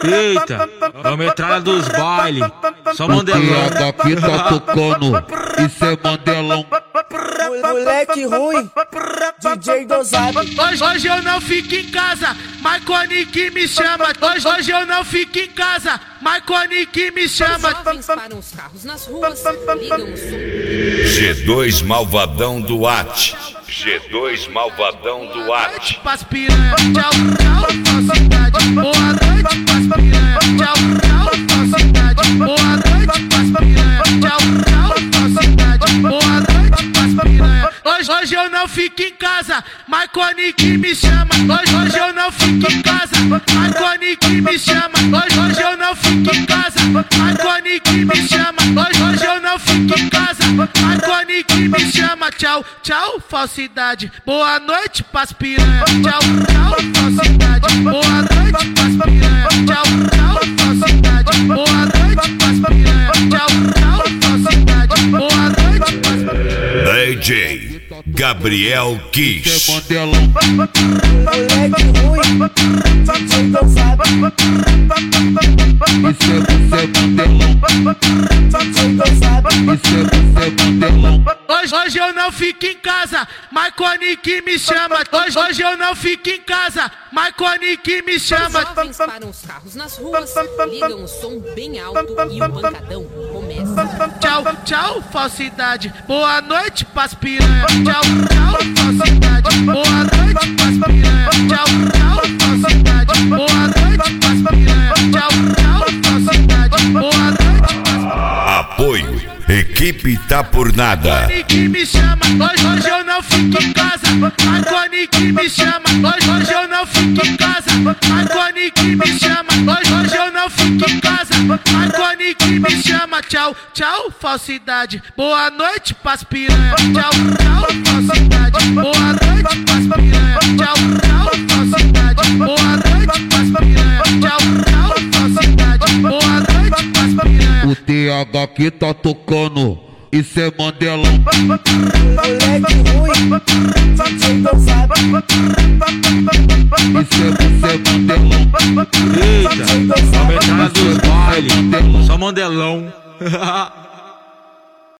Eita, é a metralha dos bailes. Só Mandelão. O daqui tá tocando, isso é Mandelão. Moleque ruim, DJ dosado. Hoje eu não fico em casa, Marconi que me chama. Hoje eu não fico em casa, Marconi que me chama. Jovens param os carros nas ruas, ligam o som. G2 Malvadão do At. G2 Malvadão do At. Pras piranha, tchau, tchau, falsidade. Boa noite, pras piranha, tchau, tchau, falsidade. Boa noite, pras piranha, tchau, tchau, falsidade. Boa noite, pras piranha. Hoje eu não fico em casa, Marconi que me chama. Hoje eu não fico em casa, Marconi que me chama. Hoje eu não fico em casa, Marconi que me chama. Hoje eu não fico em casa, Marconi que me chama. Tchau, tchau, falsidade. Boa noite, pras piranha. Tchau, tchau, falsidade. Boa noite, pras piranha. Tchau, tchau, falsidade. Boa noite, pras piranha. Tchau, tchau, falsidade. Boa noite, pras piranha. DJ Gabriel Kiss. Mandelão. Moleque ruim, DJ dosado. Isso é Mandelão. DJ dosado. Isso é Mandelão. Hoje eu não fico em casa, Marconi que me chama. Hoje eu não fico em casa, Marconi que me chama. Jovens param os carros nas ruas, ligam o som bem alto e o pancadão começa. Tchau, tchau, falsidade. Boa noite, pras piranha. Tchau, tchau, falsidade. Boa noite, pras piranha. Tchau, tchau, falsidade. Boa noite, pras piranha. Tchau, tchau, falsidade. Boa noite, pras piranha. Apoio Equipe Tá Por Nada. Marconi que me chama. Hoje eu não fico em casa, Marconi que me chama. Hoje eu não fico em casa, Marconi que me chama. Hoje eu não fico em casa, Marconi que me chama. Tchau, tchau, falsidade. Boa noite, pras piranha. Tchau, tchau, falsidade. Boa noite, pras piranha. Tchau, tchau, falsidade. Boa noite, pras piranha. Tchau, tchau, falsidade. Boa noite, pras piranha. O TH aqui tá tocando, isso é Mandelão. Moleque ruim, DJ dosado. Isso é Mandelão. Eita, é a metralha dos bailes. Só Mandelão.